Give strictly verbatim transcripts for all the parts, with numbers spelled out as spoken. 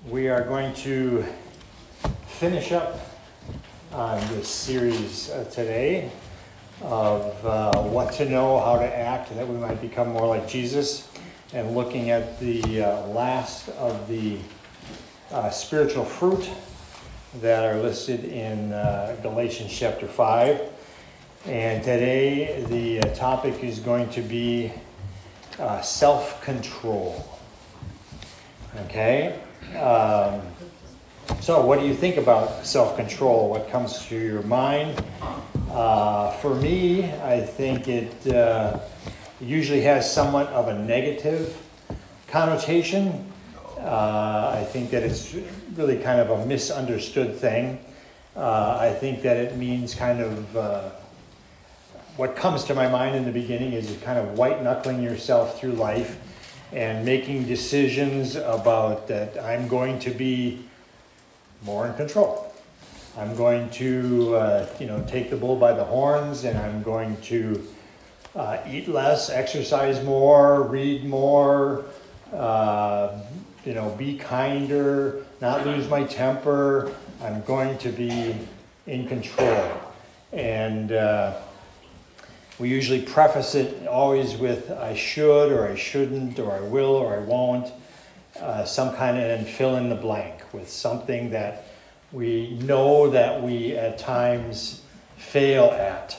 We are going to finish up on this series uh, today of uh, what to know, how to act, that we might become more like Jesus, and looking at the uh, last of the uh, spiritual fruit that are listed in uh, Galatians chapter five. And today the uh, topic is going to be uh, self-control. Okay? Um, so what do you think about self-control? What comes to your mind? Uh, for me, I think it uh, usually has somewhat of a negative connotation. Uh, I think that it's really kind of a misunderstood thing. Uh, I think that it means kind of, uh, what comes to my mind in the beginning is kind of white-knuckling yourself through life and making decisions about that I'm going to be more in control. I'm going to, uh, you know, take the bull by the horns, and I'm going to uh, eat less, exercise more, read more, uh, you know, be kinder, not lose my temper. I'm going to be in control. And uh, we usually preface it always with I should, or I shouldn't, or I will, or I won't. Uh, some kind of, and fill in the blank with something that we know that we at times fail at.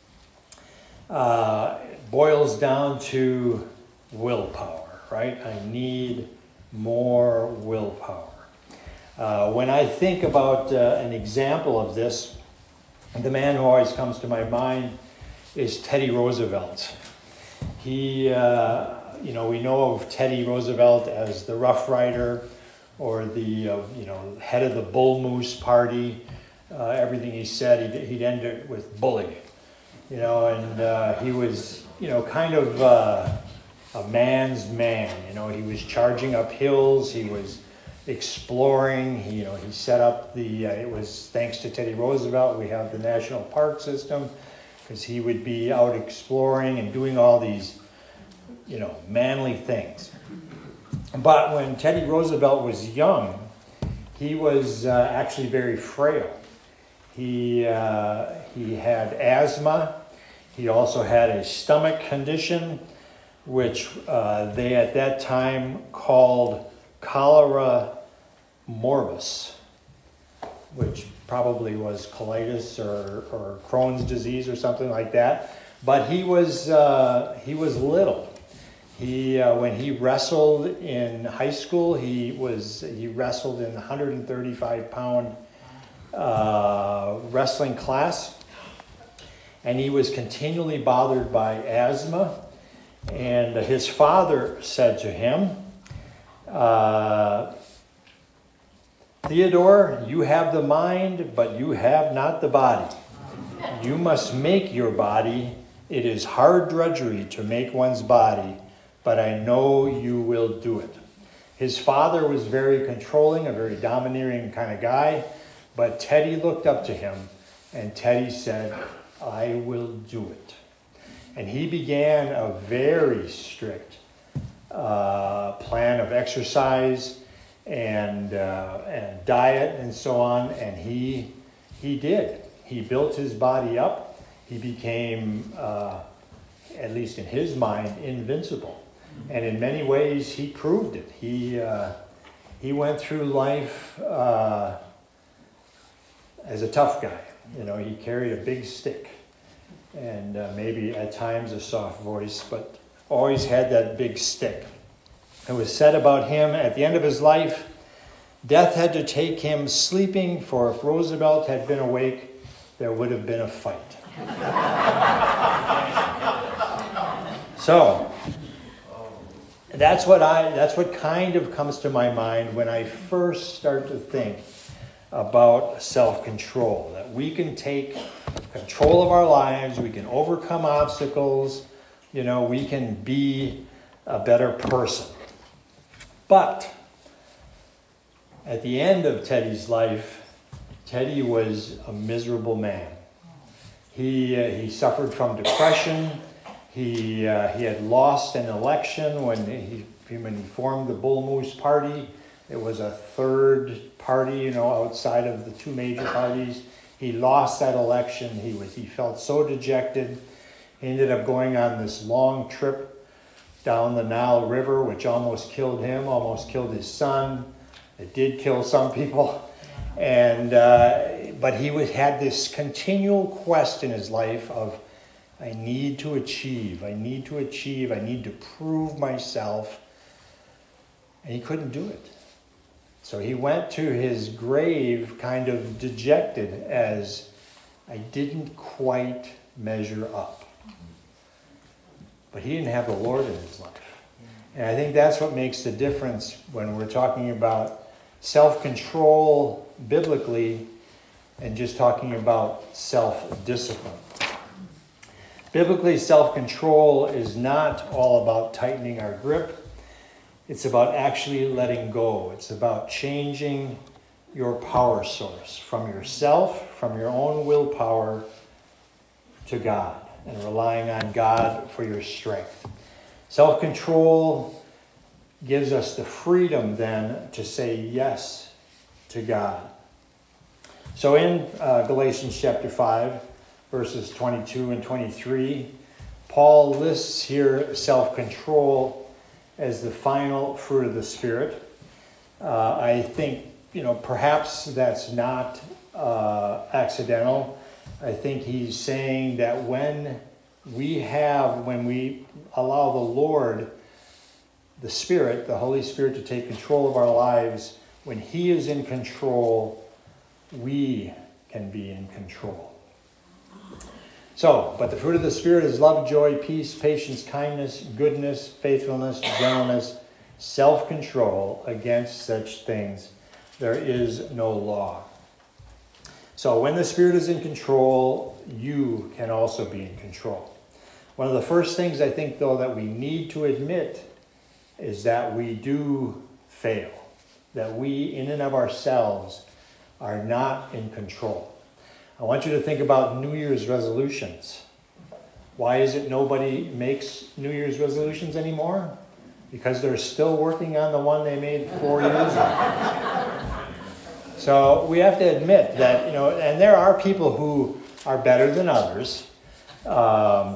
Uh, it boils down to willpower, right? I need more willpower. Uh, when I think about uh, an example of this, the man who always comes to my mind is Teddy Roosevelt. He, uh, you know, we know of Teddy Roosevelt as the Rough Rider, or the, uh, you know, head of the Bull Moose Party. Uh, everything he said, he'd, he'd end it with bully, you know, and uh, he was, you know, kind of uh, a man's man. You know, he was charging up hills, he was exploring, he, you know, he set up the, uh, it was thanks to Teddy Roosevelt, we have the National Park System, because he would be out exploring and doing all these, you know, manly things. But when Teddy Roosevelt was young, he was uh, actually very frail. He uh, he had asthma. He also had a stomach condition, which uh, they at that time called cholera morbus, which probably was colitis or, or Crohn's disease or something like that. But he was uh, he was little. He uh, when he wrestled in high school, he was he wrestled in one hundred thirty-five pound uh, wrestling class, and he was continually bothered by asthma. And his father said to him, Uh, Theodore, you have the mind, but you have not the body. You must make your body. It is hard drudgery to make one's body, but I know you will do it. His father was very controlling, a very domineering kind of guy, but Teddy looked up to him, and Teddy said, I will do it. And he began a very strict uh, plan of exercise and uh, and diet and so on, and he he did. He built his body up. He became, uh, at least in his mind, invincible. And in many ways, he proved it. He uh, he went through life uh, as a tough guy. You know, he carried a big stick, and uh, maybe at times a soft voice, but always had that big stick. It was said about him at the end of his life, death had to take him sleeping, for if Roosevelt had been awake, there would have been a fight. So, that's what I, that's what kind of comes to my mind when I first start to think about self-control. That we can take control of our lives, we can overcome obstacles, you know, we can be a better person. But at the end of Teddy's life, Teddy was a miserable man. He uh, he suffered from depression. He uh, he had lost an election when he when he formed the Bull Moose Party. It was a third party, you know, outside of the two major parties. He lost that election. He was he felt so dejected. He ended up going on this long trip down the Nile River, which almost killed him, almost killed his son. It did kill some people. And uh, but he was, had this continual quest in his life of, I need to achieve, I need to achieve, I need to prove myself. And he couldn't do it. So he went to his grave kind of dejected as, I didn't quite measure up. But he didn't have the Lord in his life. And I think that's what makes the difference when we're talking about self-control biblically and just talking about self-discipline. Biblically, self-control is not all about tightening our grip. It's about actually letting go. It's about changing your power source from yourself, from your own willpower, to God, and relying on God for your strength. Self-control gives us the freedom then to say yes to God. So in uh, Galatians chapter five, verses twenty-two and twenty-three, Paul lists here self-control as the final fruit of the Spirit. Uh, I think, you know, perhaps that's not uh, accidental. I think he's saying that when we have, when we allow the Lord, the Spirit, the Holy Spirit, to take control of our lives, when he is in control, we can be in control. So, but the fruit of the Spirit is love, joy, peace, patience, kindness, goodness, faithfulness, gentleness, self-control. Against such things there is no law. So when the Spirit is in control, you can also be in control. One of the first things I think, though, that we need to admit is that we do fail, that we, in and of ourselves, are not in control. I want you to think about New Year's resolutions. Why is it nobody makes New Year's resolutions anymore? Because they're still working on the one they made four years ago. So we have to admit that, you know, and there are people who are better than others, um,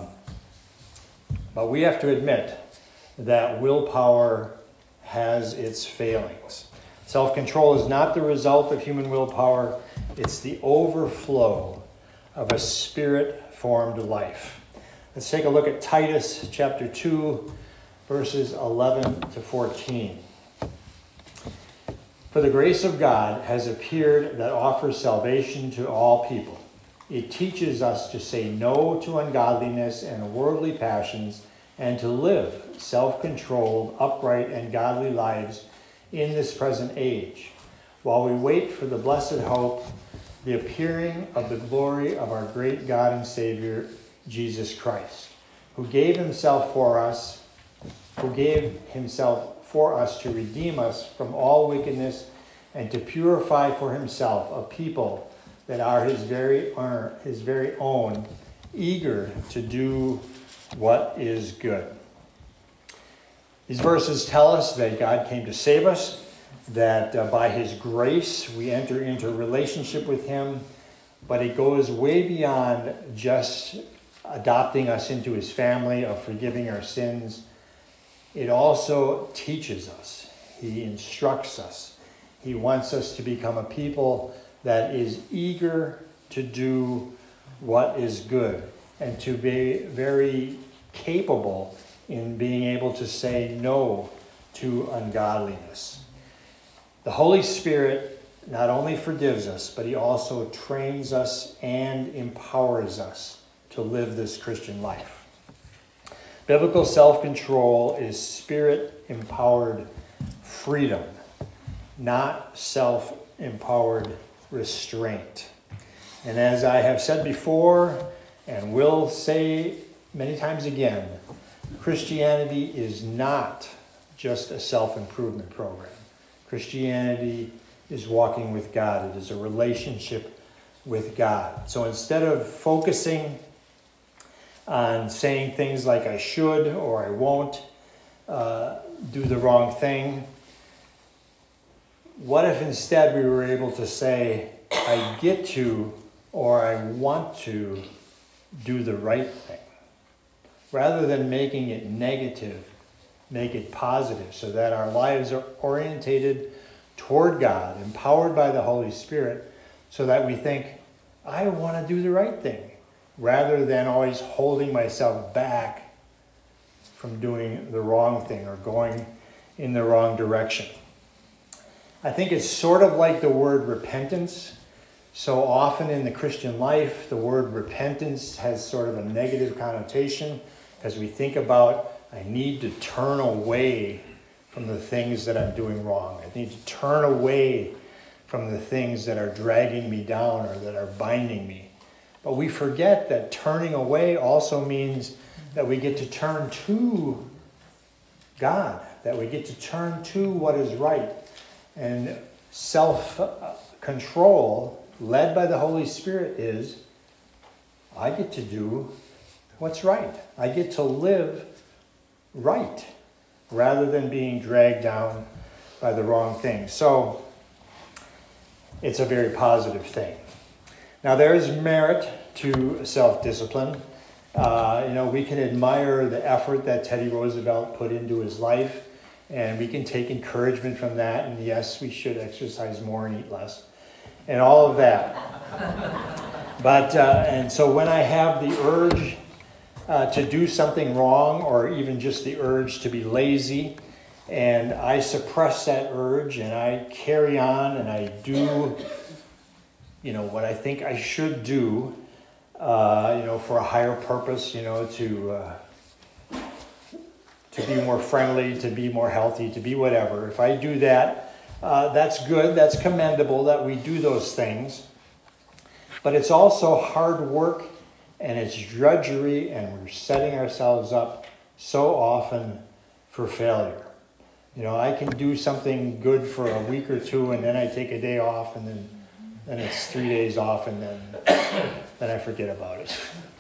but we have to admit that willpower has its failings. Self-control is not the result of human willpower. It's the overflow of a Spirit-formed life. Let's take a look at Titus chapter two, verses eleven to fourteen. For the grace of God has appeared that offers salvation to all people. It teaches us to say no to ungodliness and worldly passions, and to live self-controlled, upright, and godly lives in this present age, while we wait for the blessed hope, the appearing of the glory of our great God and Savior, Jesus Christ, who gave himself for us, who gave himself for us to redeem us from all wickedness and to purify for himself a people that are his very own, his very own, eager to do what is good. These verses tell us that God came to save us, that uh, by his grace we enter into a relationship with him, but it goes way beyond just adopting us into his family, of forgiving our sins. It also teaches us. He instructs us. He wants us to become a people that is eager to do what is good and to be very capable in being able to say no to ungodliness. The Holy Spirit not only forgives us, but he also trains us and empowers us to live this Christian life. Biblical self-control is Spirit-empowered freedom, not self-empowered restraint. And as I have said before, and will say many times again, Christianity is not just a self-improvement program. Christianity is walking with God. It is a relationship with God. So instead of focusing on saying things like I should or I won't uh, do the wrong thing, what if instead we were able to say, I get to, or I want to do the right thing? Rather than making it negative, make it positive so that our lives are orientated toward God, empowered by the Holy Spirit, so that we think, I want to do the right thing, rather than always holding myself back from doing the wrong thing or going in the wrong direction. I think it's sort of like the word repentance. So often in the Christian life, the word repentance has sort of a negative connotation, because we think about, I need to turn away from the things that I'm doing wrong. I need to turn away from the things that are dragging me down or that are binding me. But we forget that turning away also means that we get to turn to God, that we get to turn to what is right. And self-control, led by the Holy Spirit, is, I get to do what's right. I get to live right, rather than being dragged down by the wrong thing. So, it's a very positive thing. Now, there is merit to self-discipline. Uh, you know, we can admire the effort that Teddy Roosevelt put into his life, and we can take encouragement from that. And yes, we should exercise more and eat less, and all of that. But uh, and so when I have the urge uh, to do something wrong, or even just the urge to be lazy, and I suppress that urge and I carry on and I do, you know, what I think I should do, uh, you know, for a higher purpose, you know, to uh, to be more friendly, to be more healthy, to be whatever. If I do that, uh, that's good, that's commendable that we do those things. But it's also hard work, and it's drudgery, and we're setting ourselves up so often for failure. You know, I can do something good for a week or two, and then I take a day off, and then, then it's three days off, and then, then I forget about it.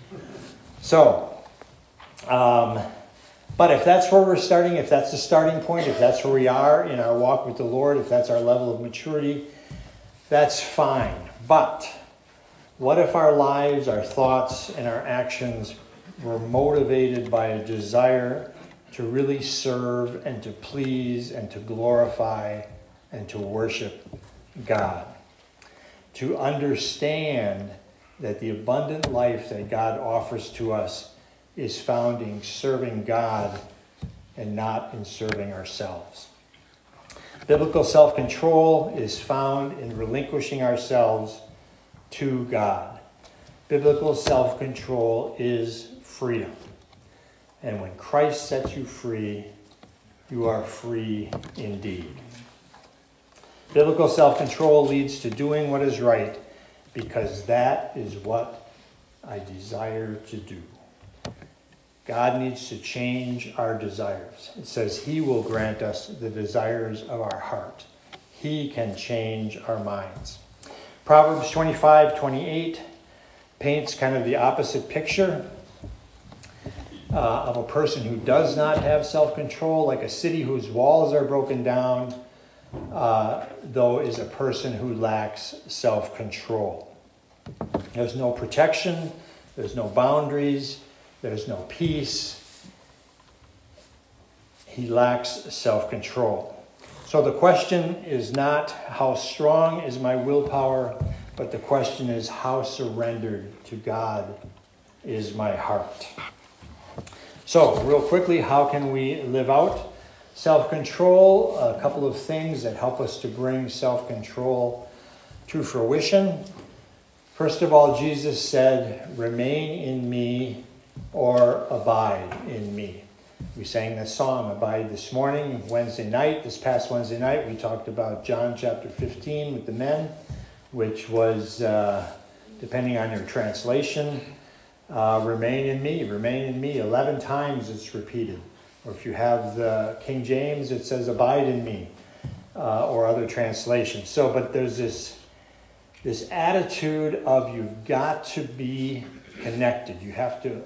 So, um, but if that's where we're starting, if that's the starting point, if that's where we are in our walk with the Lord, if that's our level of maturity, that's fine. But what if our lives, our thoughts, and our actions were motivated by a desire to really serve and to please and to glorify and to worship God? To understand that the abundant life that God offers to us is found in serving God and not in serving ourselves. Biblical self-control is found in relinquishing ourselves to God. Biblical self-control is freedom. And when Christ sets you free, you are free indeed. Biblical self-control leads to doing what is right, because that is what I desire to do. God needs to change our desires. It says He will grant us the desires of our heart. He can change our minds. Proverbs twenty-five twenty-eight paints kind of the opposite picture uh, of a person who does not have self-control, like a city whose walls are broken down, uh, though is a person who lacks self-control. There's no protection, there's no boundaries, there's no peace. He lacks self-control. So the question is not how strong is my willpower, but the question is how surrendered to God is my heart. So real quickly, how can we live out self-control? A couple of things that help us to bring self-control to fruition. First of all, Jesus said, "Remain in me," or "abide in me." We sang this song, Abide, this morning, Wednesday night. This past Wednesday night, we talked about John chapter fifteen with the men, which was, uh, depending on your translation, uh, remain in me, remain in me. Eleven times it's repeated. Or if you have the King James, it says abide in me, uh, or other translations. So, but there's this, this attitude of you've got to be connected. You have to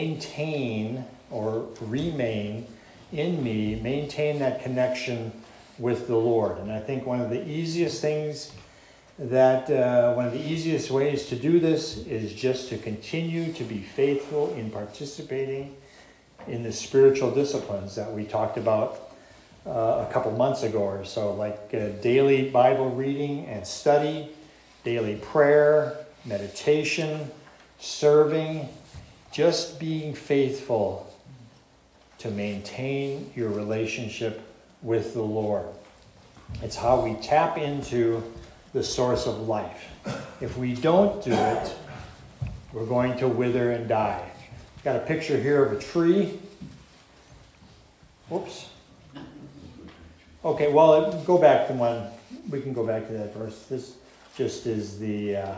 maintain or remain in me, maintain that connection with the Lord. And I think one of the easiest things that, uh, one of the easiest ways to do this is just to continue to be faithful in participating in the spiritual disciplines that we talked about uh, a couple months ago or so, like uh, daily Bible reading and study, daily prayer, meditation, serving, just being faithful to maintain your relationship with the Lord. It's how we tap into the source of life. If we don't do it, we're going to wither and die. Got a picture here of a tree. Whoops. Okay, well, go back to one. We can go back to that verse. This just is the uh,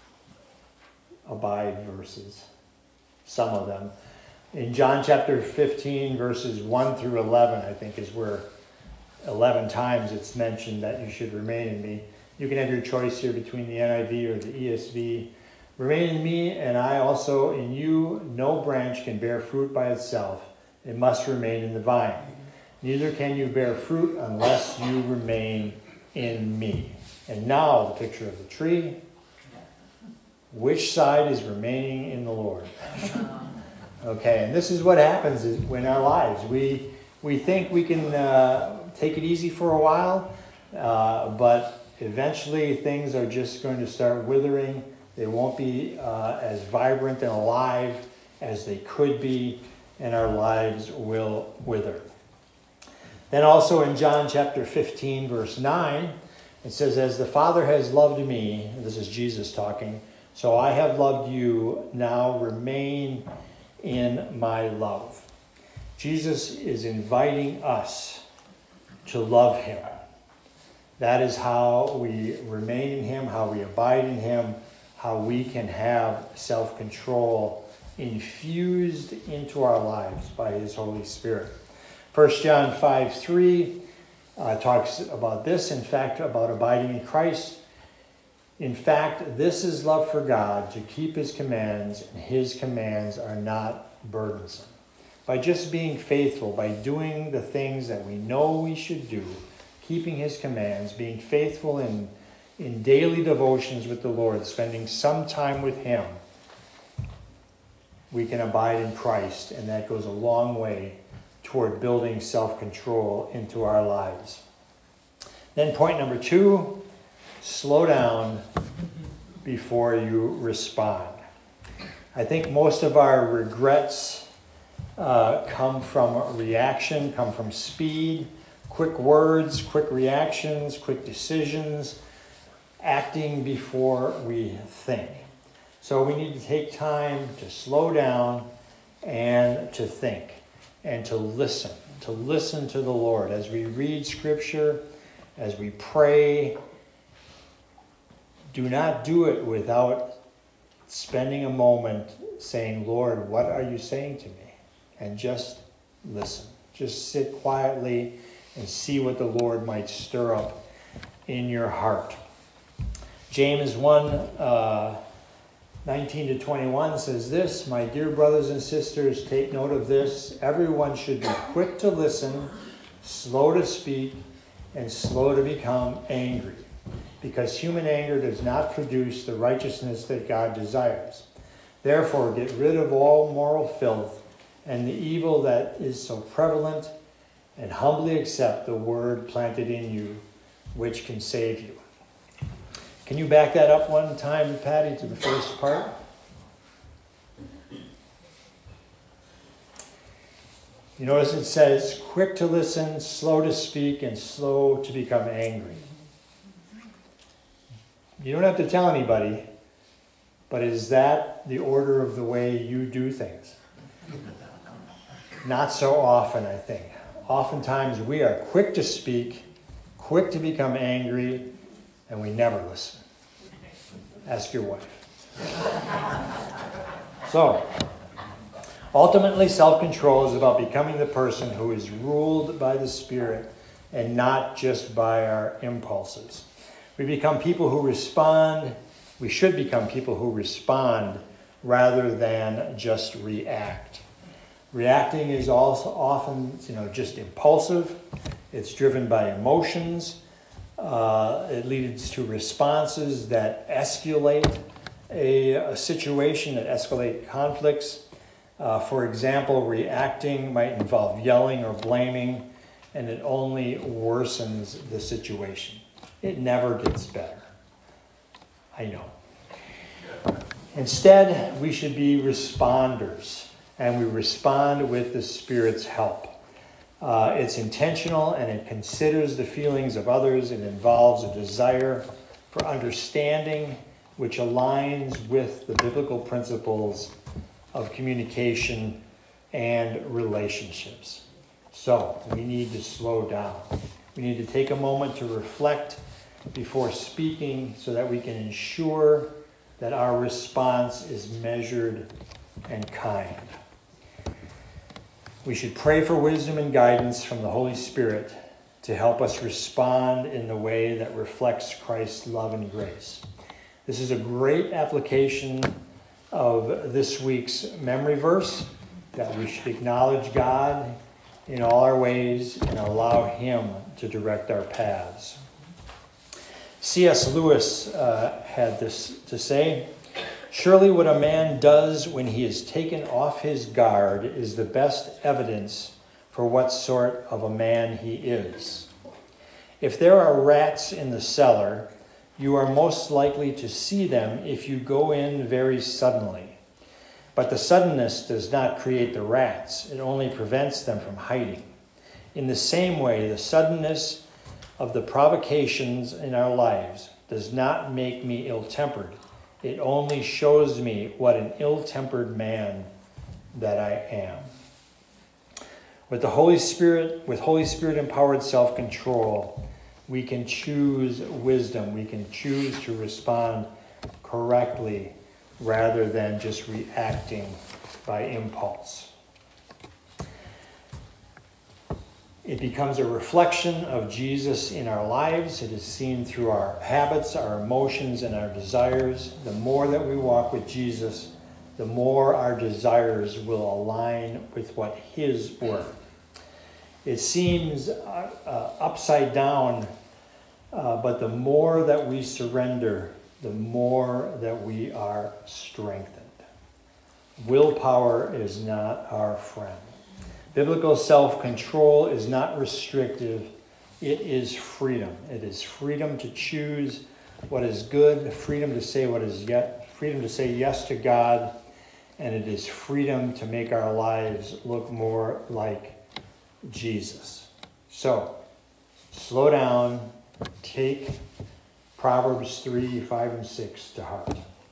abide verses, some of them. In John chapter fifteen, verses one through eleven, I think is where eleven times it's mentioned that you should remain in me. You can have your choice here between the N I V or the E S V. Remain in me, and I also in you. No branch can bear fruit by itself. It must remain in the vine. Neither can you bear fruit unless you remain in me. And now the picture of the tree. Which side is remaining in the Lord? Okay, and this is what happens in our lives. We we think we can uh, take it easy for a while, uh, but eventually things are just going to start withering. They won't be uh, as vibrant and alive as they could be, and our lives will wither. Then also in John chapter fifteen, verse nine, it says, as the Father has loved me, this is Jesus talking, so I have loved you, now remain in my love. Jesus is inviting us to love him. That is how we remain in him, how we abide in him, how we can have self-control infused into our lives by his Holy Spirit. First John five three uh, talks about this, in fact, about abiding in Christ. In fact, this is love for God, to keep his commands, and his commands are not burdensome. By just being faithful, by doing the things that we know we should do, keeping his commands, being faithful in, in daily devotions with the Lord, spending some time with him, we can abide in Christ, and that goes a long way toward building self-control into our lives. Then point number two, slow down before you respond. I think most of our regrets uh, come from reaction, come from speed, quick words, quick reactions, quick decisions, acting before we think. So we need to take time to slow down and to think and to listen, to listen to the Lord as we read Scripture, as we pray. Do not do it without spending a moment saying, Lord, what are you saying to me? And just listen. Just sit quietly and see what the Lord might stir up in your heart. James one, uh, nineteen to twenty-one says this, my dear brothers and sisters, take note of this. Everyone should be quick to listen, slow to speak, and slow to become angry, because human anger does not produce the righteousness that God desires. Therefore, get rid of all moral filth and the evil that is so prevalent, and humbly accept the word planted in you, which can save you. Can you back that up one time, Patty, to the first part? You notice it says, quick to listen, slow to speak, and slow to become angry. You don't have to tell anybody, but is that the order of the way you do things? Not so often, I think. Oftentimes we are quick to speak, quick to become angry, and we never listen. Ask your wife. So, ultimately, self-control is about becoming the person who is ruled by the Spirit and not just by our impulses. We become people who respond. We should become people who respond rather than just react. Reacting is also often, you know, just impulsive. It's driven by emotions. Uh, it leads to responses that escalate a, a situation, that escalate conflicts. Uh, for example, reacting might involve yelling or blaming, and it only worsens the situation. It never gets better. I know. Instead, we should be responders, and we respond with the Spirit's help. Uh, it's intentional, and it considers the feelings of others. It involves a desire for understanding, which aligns with the biblical principles of communication and relationships. So, we need to slow down. We need to take a moment to reflect before speaking so that we can ensure that our response is measured and kind. We should pray for wisdom and guidance from the Holy Spirit to help us respond in the way that reflects Christ's love and grace. This is a great application of this week's memory verse, that we should acknowledge God in all our ways and allow Him to direct our paths. C S Lewis uh, had this to say, "Surely what a man does when he is taken off his guard is the best evidence for what sort of a man he is. If there are rats in the cellar, you are most likely to see them if you go in very suddenly. But the suddenness does not create the rats. It only prevents them from hiding. In the same way, the suddenness of the provocations in our lives does not make me ill-tempered. It only shows me what an ill-tempered man that I am." With the Holy Spirit, with Holy Spirit empowered self-control, we can choose wisdom. We can choose to respond correctly rather than just reacting by impulse. It becomes a reflection of Jesus in our lives. It is seen through our habits, our emotions, and our desires. The more that we walk with Jesus, the more our desires will align with what His were. It seems uh, uh, upside down, uh, but the more that we surrender, the more that we are strengthened. Willpower is not our friend. Biblical self-control is not restrictive. It is freedom. It is freedom to choose what is good, freedom to say what is yet, freedom to say yes to God, and it is freedom to make our lives look more like Jesus. So, slow down, take Proverbs three, five, and six to heart.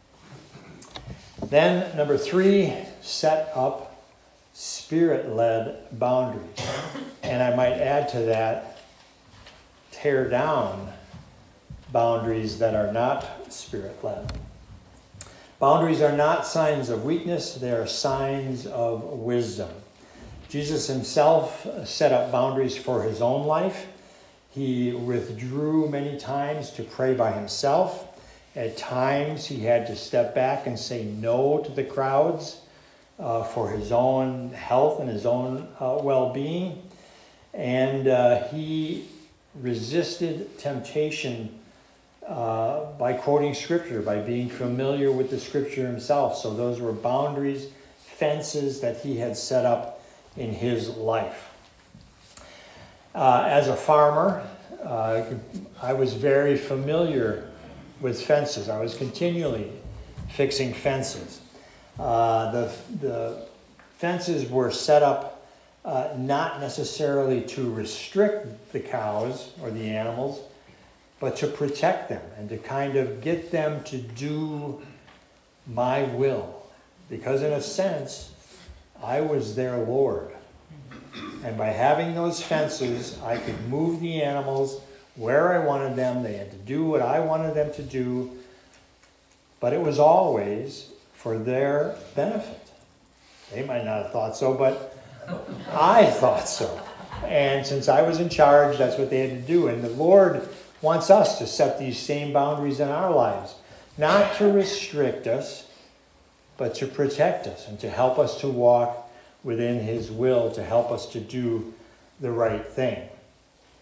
Then, number three, set up Spirit-led boundaries. And I might add to that, tear down boundaries that are not Spirit-led. Boundaries are not signs of weakness, they are signs of wisdom. Jesus himself set up boundaries for his own life. He withdrew many times to pray by himself. At times he had to step back and say no to the crowds uh, for his own health and his own uh, well-being. And uh, he resisted temptation uh, by quoting Scripture, by being familiar with the Scripture himself. So those were boundaries, fences that he had set up in his life. Uh, as a farmer, uh, I was very familiar with fences. I was continually fixing fences. Uh, the, the fences were set up uh, not necessarily to restrict the cows or the animals, but to protect them and to kind of get them to do my will. Because in a sense, I was their Lord. And by having those fences, I could move the animals where I wanted them. They had to do what I wanted them to do. But it was always for their benefit. They might not have thought so, but I thought so. And since I was in charge, that's what they had to do. And the Lord wants us to set these same boundaries in our lives. Not to restrict us, but to protect us and to help us to walk within his will, to help us to do the right thing.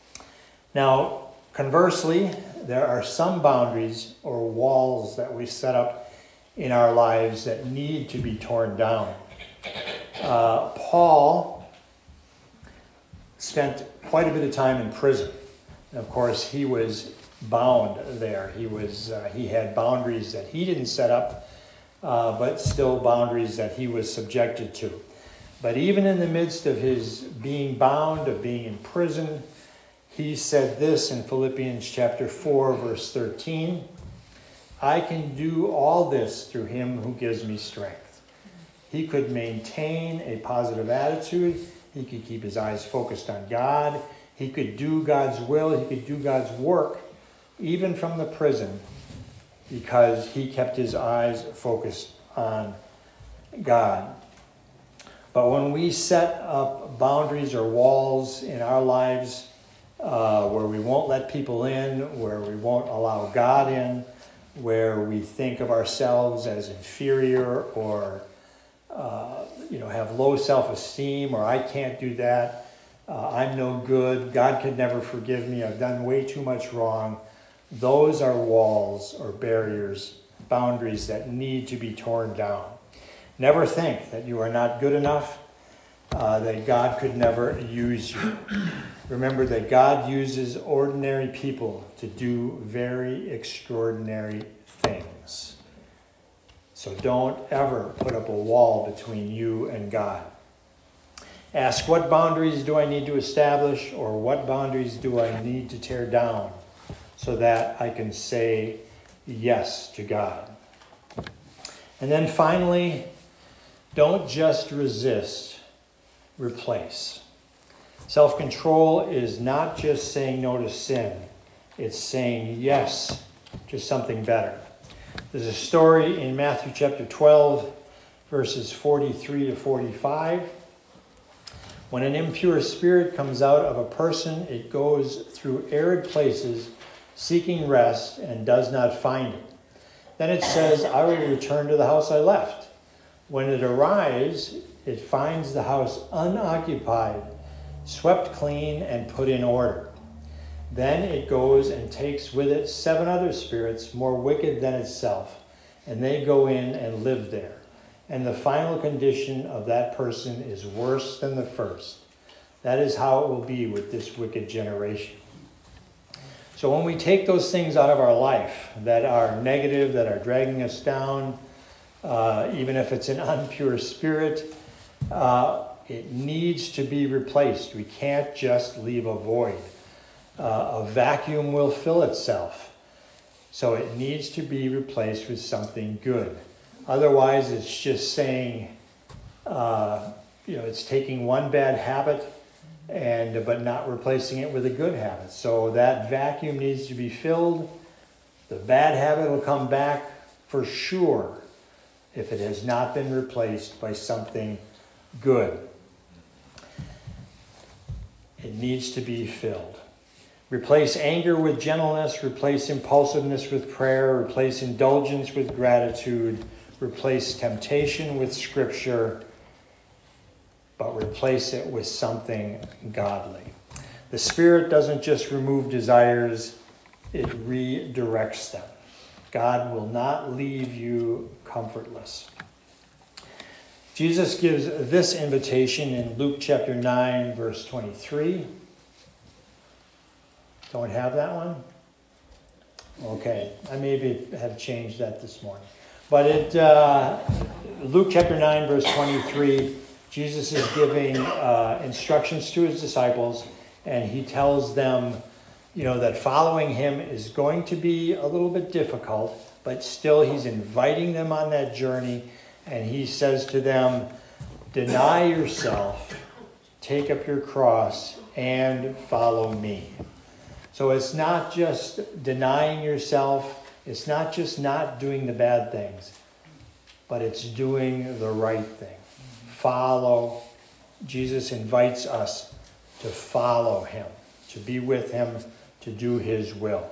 Now, conversely, there are some boundaries or walls that we set up in our lives that need to be torn down. Uh, Paul spent quite a bit of time in prison. And of course, he was bound there. He was uh, he had boundaries that he didn't set up, uh, but still boundaries that he was subjected to. But even in the midst of his being bound, of being in prison, he said this in Philippians chapter four, verse thirteen, I can do all this through him who gives me strength. He could maintain a positive attitude. He could keep his eyes focused on God. He could do God's will. He could do God's work, even from the prison, because he kept his eyes focused on God. But when we set up boundaries or walls in our lives uh, where we won't let people in, where we won't allow God in, where we think of ourselves as inferior or uh, you know, have low self-esteem, or I can't do that, uh, I'm no good, God could never forgive me, I've done way too much wrong. Those are walls or barriers, boundaries that need to be torn down. Never think that you are not good enough, uh, that God could never use you. Remember that God uses ordinary people to do very extraordinary things. So don't ever put up a wall between you and God. Ask, what boundaries do I need to establish, or what boundaries do I need to tear down so that I can say yes to God? And then finally, don't just resist, replace. Self-control is not just saying no to sin. It's saying yes to something better. There's a story in Matthew chapter twelve, verses forty-three to forty-five. When an impure spirit comes out of a person, it goes through arid places seeking rest and does not find it. Then it says, I will return to the house I left. When it arrives, it finds the house unoccupied, swept clean, and put in order. Then it goes and takes with it seven other spirits more wicked than itself, and they go in and live there. And the final condition of that person is worse than the first. That is how it will be with this wicked generation. So when we take those things out of our life that are negative, that are dragging us down, uh, even if it's an impure spirit, uh, it needs to be replaced. We can't just leave a void. Uh, a vacuum will fill itself. So it needs to be replaced with something good. Otherwise, it's just saying, uh, you know, it's taking one bad habit and but not replacing it with a good habit. So that vacuum needs to be filled. The bad habit will come back for sure if it has not been replaced by something good. It needs to be filled. Replace anger with gentleness, replace impulsiveness with prayer, replace indulgence with gratitude, replace temptation with scripture, but replace it with something godly. The Spirit doesn't just remove desires, it redirects them. God will not leave you comfortless. Jesus gives this invitation in Luke chapter nine, verse twenty-three. Don't have that one? Okay, I maybe have changed that this morning. But it, uh, Luke chapter nine, verse twenty-three, Jesus is giving uh, instructions to his disciples, and he tells them, you know, that following him is going to be a little bit difficult, but still he's inviting them on that journey, and he says to them, deny yourself, take up your cross, and follow me. So it's not just denying yourself, it's not just not doing the bad things, but it's doing the right thing. Follow. Jesus invites us to follow him, to be with him, to do his will.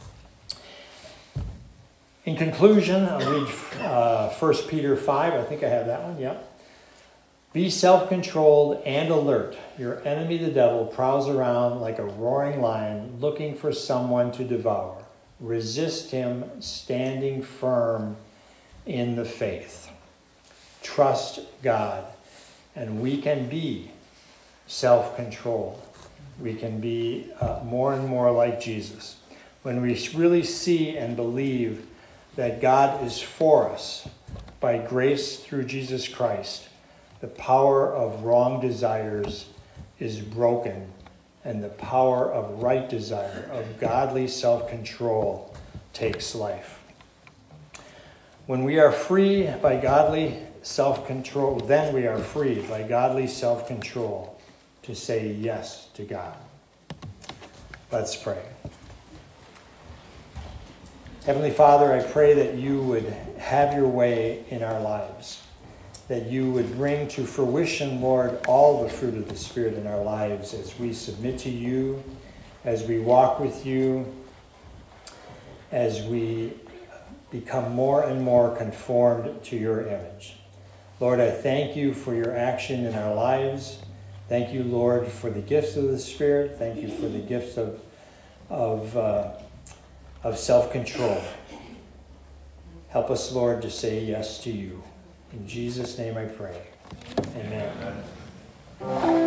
In conclusion, I'll read uh, First Peter five. I think I have that one, yeah. Be self-controlled and alert. Your enemy, the devil, prowls around like a roaring lion looking for someone to devour. Resist him, standing firm in the faith. Trust God, and we can be self-controlled. We can be uh, more and more like Jesus. When we really see and believe that God is for us by grace through Jesus Christ, the power of wrong desires is broken, and the power of right desire, of godly self-control, takes life. When we are free by godly self-control, then we are free by godly self-control to say yes to God. Let's pray. Heavenly Father, I pray that you would have your way in our lives, that you would bring to fruition, Lord, all the fruit of the Spirit in our lives as we submit to you, as we walk with you, as we become more and more conformed to your image. Lord, I thank you for your action in our lives. Thank you, Lord, for the gifts of the Spirit. Thank you for the gifts of, of, uh, of self-control. Help us, Lord, to say yes to you. In Jesus' name I pray. Amen. Amen.